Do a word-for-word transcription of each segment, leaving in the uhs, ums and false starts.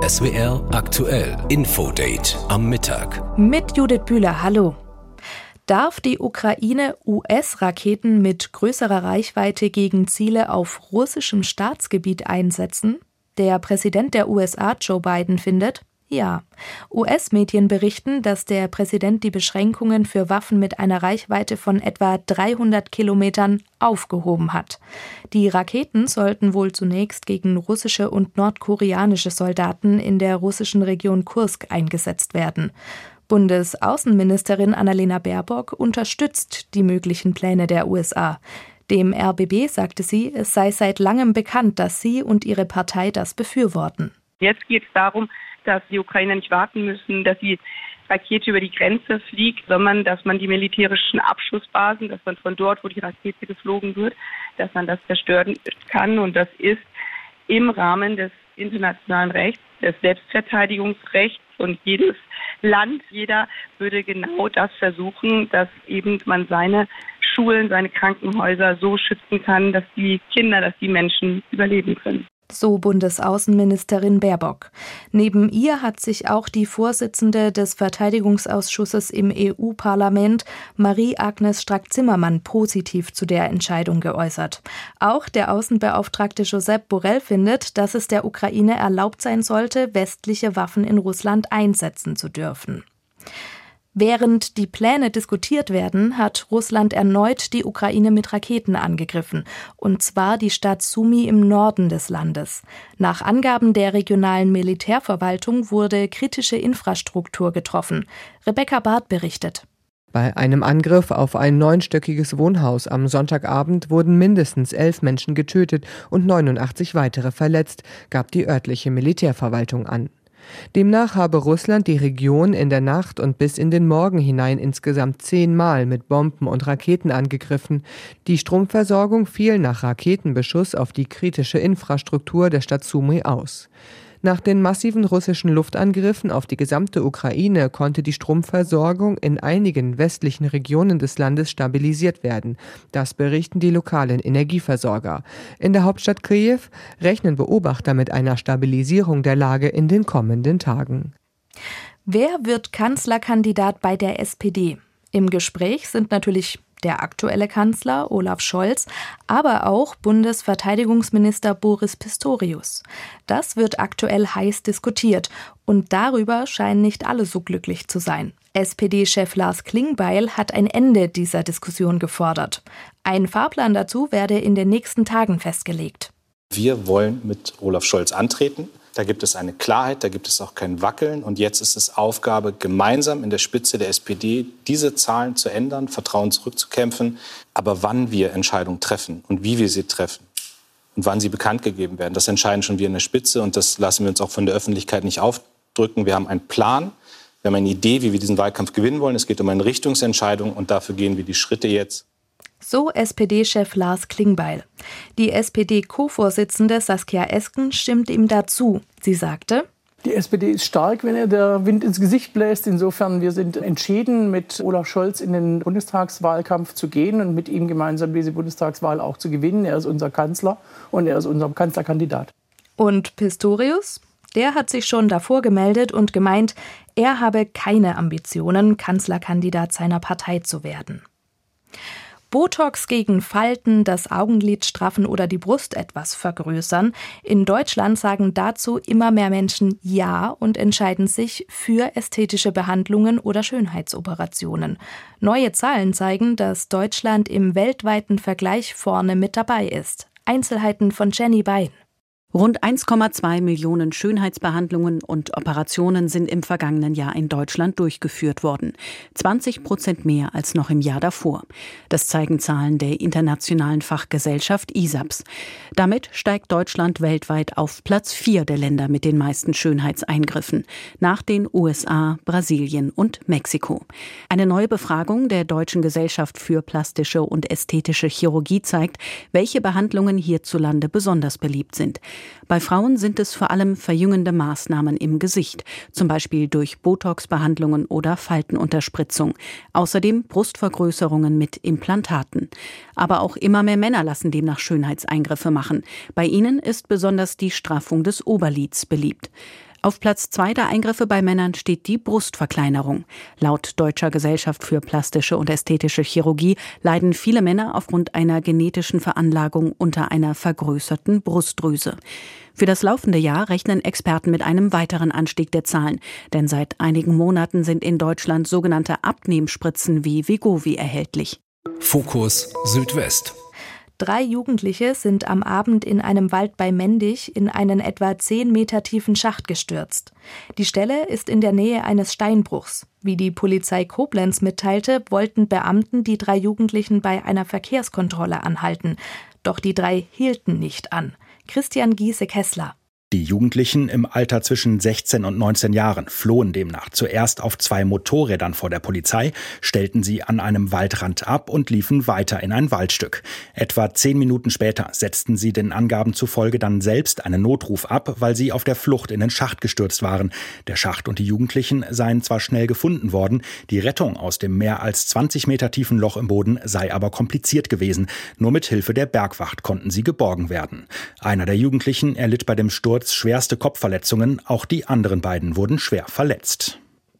S W R aktuell Infodate am Mittag. Mit Judith Bühler, hallo. Darf die Ukraine U S-Raketen mit größerer Reichweite gegen Ziele auf russischem Staatsgebiet einsetzen? Der Präsident der U S A, Joe Biden, findet, ja. U S-Medien berichten, dass der Präsident die Beschränkungen für Waffen mit einer Reichweite von etwa dreihundert Kilometern aufgehoben hat. Die Raketen sollten wohl zunächst gegen russische und nordkoreanische Soldaten in der russischen Region Kursk eingesetzt werden. Bundesaußenministerin Annalena Baerbock unterstützt die möglichen Pläne der U S A. Dem R B B sagte sie, es sei seit langem bekannt, dass sie und ihre Partei das befürworten. Jetzt geht es darum, dass die Ukrainer nicht warten müssen, dass die Rakete über die Grenze fliegt, sondern dass man die militärischen Abschussbasen, dass man von dort, wo die Rakete geflogen wird, dass man das zerstören kann. Und das ist im Rahmen des internationalen Rechts, des Selbstverteidigungsrechts. Und jedes Land, jeder würde genau das versuchen, dass eben man seine Schulen, seine Krankenhäuser so schützen kann, dass die Kinder, dass die Menschen überleben können. So Bundesaußenministerin Baerbock. Neben ihr hat sich auch die Vorsitzende des Verteidigungsausschusses im E U-Parlament, Marie-Agnes Strack-Zimmermann, positiv zu der Entscheidung geäußert. Auch der Außenbeauftragte Josep Borrell findet, dass es der Ukraine erlaubt sein sollte, westliche Waffen in Russland einsetzen zu dürfen. Während die Pläne diskutiert werden, hat Russland erneut die Ukraine mit Raketen angegriffen, und zwar die Stadt Sumy im Norden des Landes. Nach Angaben der regionalen Militärverwaltung wurde kritische Infrastruktur getroffen. Rebecca Barth berichtet. Bei einem Angriff auf ein neunstöckiges Wohnhaus am Sonntagabend wurden mindestens elf Menschen getötet und neunundachtzig weitere verletzt, gab die örtliche Militärverwaltung an. Demnach habe Russland die Region in der Nacht und bis in den Morgen hinein insgesamt zehnmal mit Bomben und Raketen angegriffen. Die Stromversorgung fiel nach Raketenbeschuss auf die kritische Infrastruktur der Stadt Sumy aus. Nach den massiven russischen Luftangriffen auf die gesamte Ukraine konnte die Stromversorgung in einigen westlichen Regionen des Landes stabilisiert werden. Das berichten die lokalen Energieversorger. In der Hauptstadt Kiew rechnen Beobachter mit einer Stabilisierung der Lage in den kommenden Tagen. Wer wird Kanzlerkandidat bei der S P D? Im Gespräch sind natürlich der aktuelle Kanzler Olaf Scholz, aber auch Bundesverteidigungsminister Boris Pistorius. Das wird aktuell heiß diskutiert und darüber scheinen nicht alle so glücklich zu sein. S P D-Chef Lars Klingbeil hat ein Ende dieser Diskussion gefordert. Ein Fahrplan dazu werde in den nächsten Tagen festgelegt. Wir wollen mit Olaf Scholz antreten. Da gibt es eine Klarheit, da gibt es auch kein Wackeln. Und jetzt ist es Aufgabe, gemeinsam in der Spitze der S P D diese Zahlen zu ändern, Vertrauen zurückzukämpfen. Aber wann wir Entscheidungen treffen und wie wir sie treffen und wann sie bekannt gegeben werden, das entscheiden schon wir in der Spitze. Und das lassen wir uns auch von der Öffentlichkeit nicht aufdrücken. Wir haben einen Plan, wir haben eine Idee, wie wir diesen Wahlkampf gewinnen wollen. Es geht um eine Richtungsentscheidung und dafür gehen wir die Schritte jetzt. So S P D-Chef Lars Klingbeil. Die S P D-Co-Vorsitzende Saskia Esken stimmt ihm dazu. Sie sagte: Die S P D ist stark, wenn ihr der Wind ins Gesicht bläst. Insofern, wir sind entschieden, mit Olaf Scholz in den Bundestagswahlkampf zu gehen und mit ihm gemeinsam diese Bundestagswahl auch zu gewinnen. Er ist unser Kanzler und er ist unser Kanzlerkandidat. Und Pistorius? Der hat sich schon davor gemeldet und gemeint, er habe keine Ambitionen, Kanzlerkandidat seiner Partei zu werden. Botox gegen Falten, das Augenlid straffen oder die Brust etwas vergrößern. In Deutschland sagen dazu immer mehr Menschen Ja und entscheiden sich für ästhetische Behandlungen oder Schönheitsoperationen. Neue Zahlen zeigen, dass Deutschland im weltweiten Vergleich vorne mit dabei ist. Einzelheiten von Jenny Bein. Rund eins Komma zwei Millionen Schönheitsbehandlungen und Operationen sind im vergangenen Jahr in Deutschland durchgeführt worden. zwanzig Prozent mehr als noch im Jahr davor. Das zeigen Zahlen der internationalen Fachgesellschaft I S A P S. Damit steigt Deutschland weltweit auf Platz vier der Länder mit den meisten Schönheitseingriffen, nach den U S A, Brasilien und Mexiko. Eine neue Befragung der Deutschen Gesellschaft für plastische und ästhetische Chirurgie zeigt, welche Behandlungen hierzulande besonders beliebt sind. Bei Frauen sind es vor allem verjüngende Maßnahmen im Gesicht, zum Beispiel durch Botox-Behandlungen oder Faltenunterspritzung. Außerdem Brustvergrößerungen mit Implantaten. Aber auch immer mehr Männer lassen demnach Schönheitseingriffe machen. Bei ihnen ist besonders die Straffung des Oberlids beliebt. Auf Platz zwei der Eingriffe bei Männern steht die Brustverkleinerung. Laut Deutscher Gesellschaft für plastische und ästhetische Chirurgie leiden viele Männer aufgrund einer genetischen Veranlagung unter einer vergrößerten Brustdrüse. Für das laufende Jahr rechnen Experten mit einem weiteren Anstieg der Zahlen, denn seit einigen Monaten sind in Deutschland sogenannte Abnehmspritzen wie Wegovy erhältlich. Fokus Südwest. Drei Jugendliche sind am Abend in einem Wald bei Mendig in einen etwa zehn Meter tiefen Schacht gestürzt. Die Stelle ist in der Nähe eines Steinbruchs. Wie die Polizei Koblenz mitteilte, wollten Beamten die drei Jugendlichen bei einer Verkehrskontrolle anhalten. Doch die drei hielten nicht an. Christian Giese-Kessler. Die Jugendlichen im Alter zwischen sechzehn und neunzehn Jahren flohen demnach zuerst auf zwei Motorrädern vor der Polizei, stellten sie an einem Waldrand ab und liefen weiter in ein Waldstück. Etwa zehn Minuten später setzten sie den Angaben zufolge dann selbst einen Notruf ab, weil sie auf der Flucht in den Schacht gestürzt waren. Der Schacht und die Jugendlichen seien zwar schnell gefunden worden, die Rettung aus dem mehr als zwanzig Meter tiefen Loch im Boden sei aber kompliziert gewesen. Nur mit Hilfe der Bergwacht konnten sie geborgen werden. Einer der Jugendlichen erlitt bei dem Sturz schwerste Kopfverletzungen, auch die anderen beiden wurden schwer verletzt.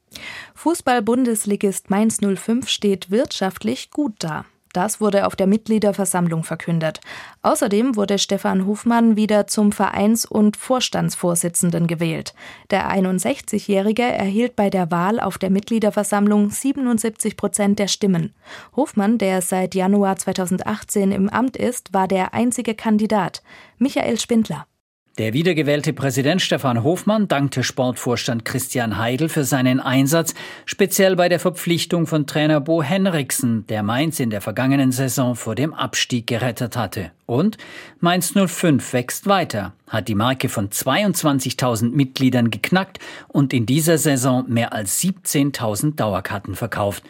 Fußball-Bundesligist Mainz null fünf steht wirtschaftlich gut da. Das wurde auf der Mitgliederversammlung verkündet. Außerdem wurde Stefan Hofmann wieder zum Vereins- und Vorstandsvorsitzenden gewählt. Der einundsechzigjährige erhielt bei der Wahl auf der Mitgliederversammlung siebenundsiebzig Prozent der Stimmen. Hofmann, der seit Januar zweitausendachtzehn im Amt ist, war der einzige Kandidat. Michael Spindler. Der wiedergewählte Präsident Stefan Hofmann dankte Sportvorstand Christian Heidel für seinen Einsatz, speziell bei der Verpflichtung von Trainer Bo Henriksen, der Mainz in der vergangenen Saison vor dem Abstieg gerettet hatte. Und Mainz null fünf wächst weiter, hat die Marke von zweiundzwanzigtausend Mitgliedern geknackt und in dieser Saison mehr als siebzehntausend Dauerkarten verkauft.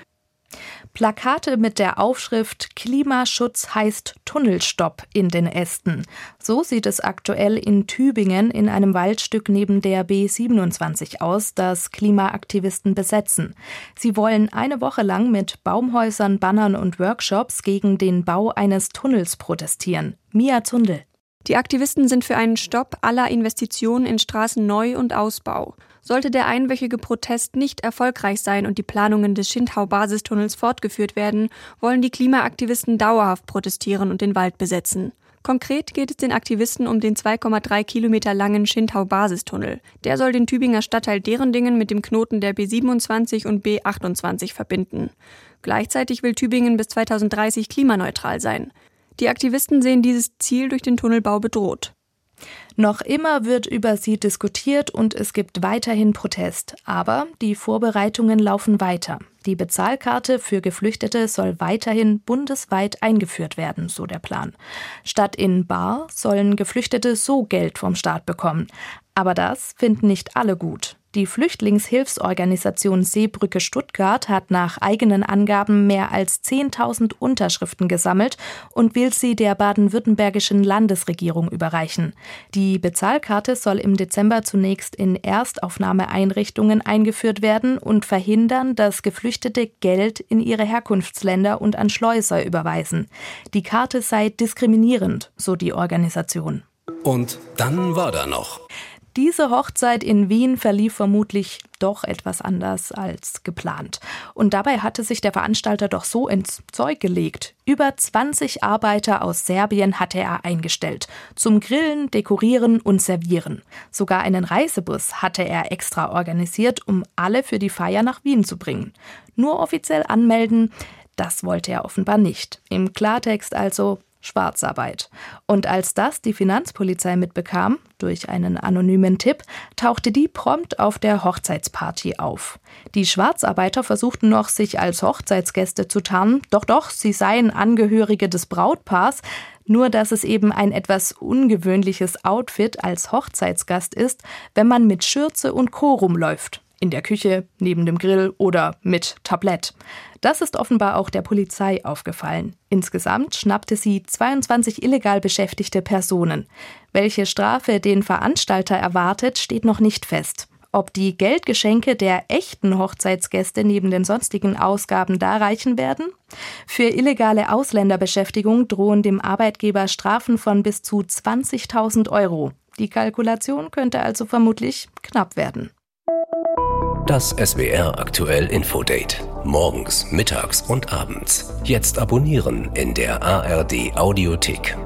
Plakate mit der Aufschrift »Klimaschutz heißt Tunnelstopp« in den Ästen. So sieht es aktuell in Tübingen in einem Waldstück neben der B siebenundzwanzig aus, das Klimaaktivisten besetzen. Sie wollen eine Woche lang mit Baumhäusern, Bannern und Workshops gegen den Bau eines Tunnels protestieren. Mia Zundel. Die Aktivisten sind für einen Stopp aller Investitionen in Straßenneu- und Ausbau. Sollte der einwöchige Protest nicht erfolgreich sein und die Planungen des Schindhau-Basistunnels fortgeführt werden, wollen die Klimaaktivisten dauerhaft protestieren und den Wald besetzen. Konkret geht es den Aktivisten um den zwei Komma drei Kilometer langen Schindhau-Basistunnel. Der soll den Tübinger Stadtteil Derendingen mit dem Knoten der B siebenundzwanzig und B achtundzwanzig verbinden. Gleichzeitig will Tübingen bis zweitausenddreißig klimaneutral sein. Die Aktivisten sehen dieses Ziel durch den Tunnelbau bedroht. Noch immer wird über sie diskutiert und es gibt weiterhin Protest. Aber die Vorbereitungen laufen weiter. Die Bezahlkarte für Geflüchtete soll weiterhin bundesweit eingeführt werden, so der Plan. Statt in bar sollen Geflüchtete so Geld vom Staat bekommen. Aber das finden nicht alle gut. Die Flüchtlingshilfsorganisation Seebrücke Stuttgart hat nach eigenen Angaben mehr als zehntausend Unterschriften gesammelt und will sie der baden-württembergischen Landesregierung überreichen. Die Bezahlkarte soll im Dezember zunächst in Erstaufnahmeeinrichtungen eingeführt werden und verhindern, dass Geflüchtete Geld in ihre Herkunftsländer und an Schleuser überweisen. Die Karte sei diskriminierend, so die Organisation. Und dann war da noch. Diese Hochzeit in Wien verlief vermutlich doch etwas anders als geplant. Und dabei hatte sich der Veranstalter doch so ins Zeug gelegt. Über zwanzig Arbeiter aus Serbien hatte er eingestellt. Zum Grillen, Dekorieren und Servieren. Sogar einen Reisebus hatte er extra organisiert, um alle für die Feier nach Wien zu bringen. Nur offiziell anmelden, das wollte er offenbar nicht. Im Klartext also Schwarzarbeit. Und als das die Finanzpolizei mitbekam, durch einen anonymen Tipp, tauchte die prompt auf der Hochzeitsparty auf. Die Schwarzarbeiter versuchten noch, sich als Hochzeitsgäste zu tarnen, doch doch, sie seien Angehörige des Brautpaars, nur dass es eben ein etwas ungewöhnliches Outfit als Hochzeitsgast ist, wenn man mit Schürze und Co. rumläuft. In der Küche, neben dem Grill oder mit Tablett. Das ist offenbar auch der Polizei aufgefallen. Insgesamt schnappte sie zweiundzwanzig illegal beschäftigte Personen. Welche Strafe den Veranstalter erwartet, steht noch nicht fest. Ob die Geldgeschenke der echten Hochzeitsgäste neben den sonstigen Ausgaben da reichen werden? Für illegale Ausländerbeschäftigung drohen dem Arbeitgeber Strafen von bis zu zwanzigtausend Euro. Die Kalkulation könnte also vermutlich knapp werden. Das S W R aktuell Infodate. Morgens, mittags und abends. Jetzt abonnieren in der A R D Audiothek.